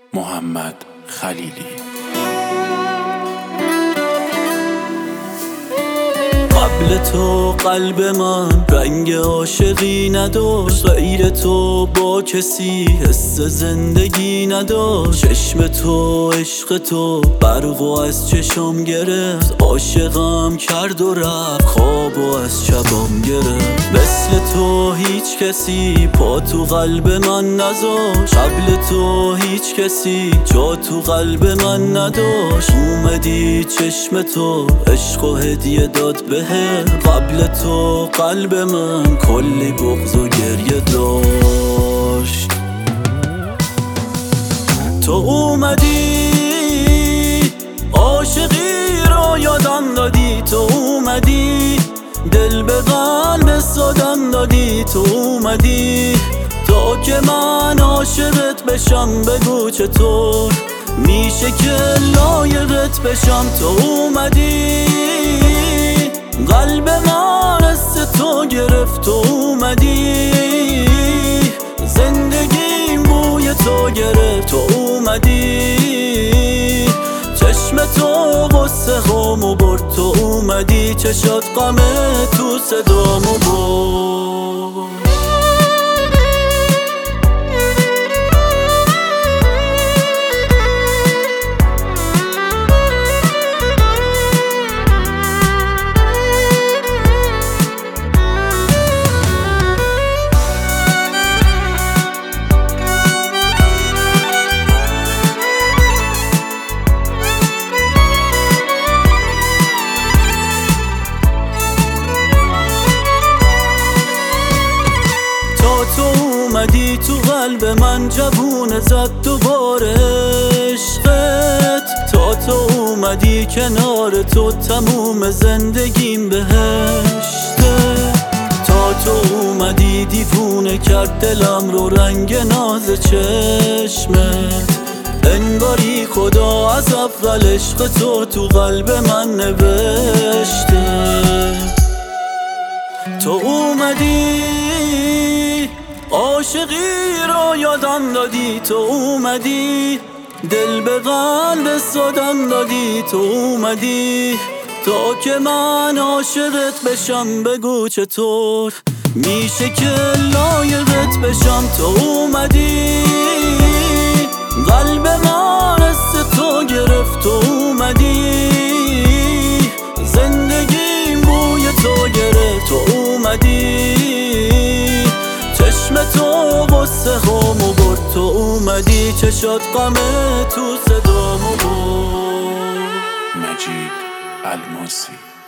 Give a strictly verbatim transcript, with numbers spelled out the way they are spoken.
محمد خلیلی. قبل تو قلب من رنگ عاشقی نداشت، غیر تو با کسی حس زندگی نداشت. چشم تو عشق تو برقو از چشم گرفت، عاشقم کرد و رفت خوابو از شبم گرفت. مثل تو هیچ کسی پا تو قلب من نذاشت، قبل تو هیچ کسی جا تو قلب من نداشت. اومدی چشم تو عشق و هدیه داد بهم، قبل تو قلب من کلی بغض و گریه داشت. تو اومدی عاشقی رو یادم دادی، تو اومدی دل به قلب سادم دادی، تو اومدی تا که من عاشقت بشم. بگو چطور میشه که لایقت بشم. تو اومدی قلب من از تو گرفت، تو اومدی زندگیم بوی تو گرفت. تو اومدی چشم تو غصه خامو برد، تو اومدی چشات غم تو صدامو برد. تو اومدی تو قلب من جوونه زد دوباره عشقت، تا تو اومدی کنار تو تموم زندگیم بهشته. تا تو اومدی دیوونه کرد دلم رو رنگ ناز چشمت، انگاری خدا از اول عشق تو تو قلب من نوشته. تو اومدی عاشقی رو یادم دادی، تو اومدی دل به قلب سادم دادی، تو اومدی تا که من عاشقت بشم. بگو چطور میشه که لایقت بشم. تو اومدی قلب من از تو گرفت، تو اومدی زندگیم بوی تو گرفت. تو اومدی چشم تو غصه خامو برد، تو اومدی چشات غم تو صدامو برد. مجید الماسی.